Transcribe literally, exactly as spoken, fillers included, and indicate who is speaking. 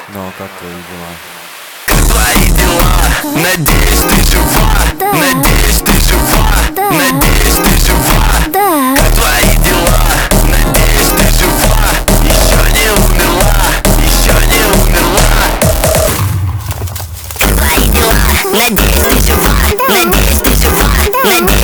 Speaker 1: Ну а как твои дела?
Speaker 2: Как твои дела? Надеюсь, ты жива.
Speaker 3: Да.
Speaker 2: Надеюсь, ты жива.
Speaker 3: Да.
Speaker 2: Надеюсь, ты жива.
Speaker 3: Да.
Speaker 2: Как твои дела? Надеюсь, ты жива. Еще не умерла. Еще не умерла.
Speaker 3: Как твои дела? Надеюсь, ты жива. Надеюсь, ты жива. Надеюсь.